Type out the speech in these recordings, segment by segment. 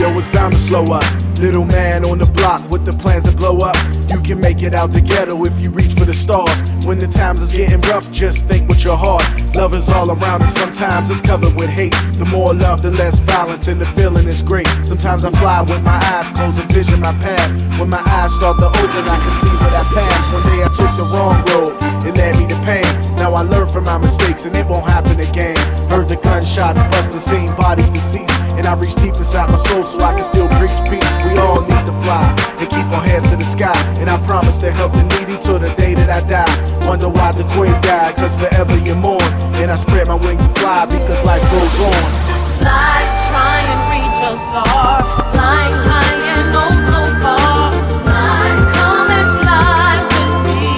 yo, it's bound to slow up. Little man on the block with the plans to blow up. You can make it out the ghetto if you reach for the stars. When the times is getting rough, just think with your heart. Love is all around and sometimes it's covered with hate. The more love, the less violence, and the feeling is great. Sometimes I fly with my eyes closed and vision my path. When my eyes start to open, I can see what I passed. One day I took the wrong road, it led me to pain. Now I learn from my mistakes and it won't happen again. Heard the gunshots busting, seen bodies deceased, and I reach deep inside my soul so I can still preach peace. We all need to fly and keep our heads to the sky, and I promise to help the needy till the day that I die. Wonder why the queen died, cause forever you mourn. And I spread my wings and fly because life goes on. Fly, try and reach a star. Flying high and oh so far. Fly, come and fly with me.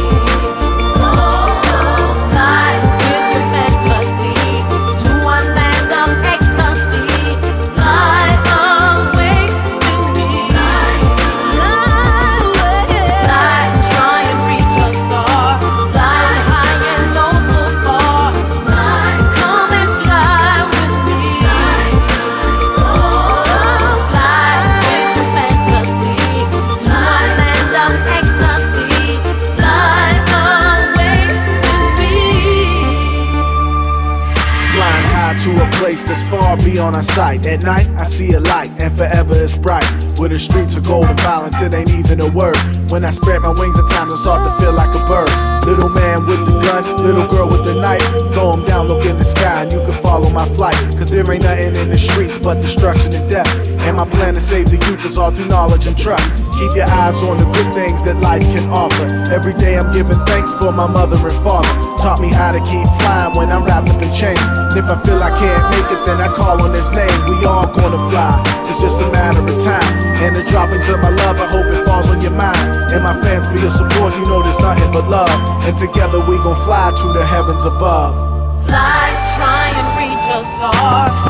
Oh, fly with your fantasy to a land of ecstasy. Fly away with me. Fly away. Fly, try and reach a star. Fly high and oh so far. Fly, come and fly with me. Oh, fly with your fantasy to a land of ecstasy. Fly away with me. Flying high to a place that's far beyond our sight. At night, I see a light, and forever it's bright. Where the streets are gold and violence, it ain't even a word. When I spread my wings, at times I start to feel like a bird. Little man with the gun, little girl with the knife. Throw 'em down, look in the sky, and you can follow my flight. Cause there ain't nothing in the streets but destruction and death. And my plan to save the youth is all through knowledge and trust. Keep your eyes on the good things that life can offer. Every day I'm giving thanks for my mother and father. Taught me how to keep flying when I'm wrapped up in chains. And if I feel I can't make it, then I call on his name. We all gonna fly, it's just a matter of time. And the droppings of my love, I hope it falls on your mind. And my fans for your support, you know there's nothing but love. And together we gon' fly to the heavens above. Fly, try and reach a star.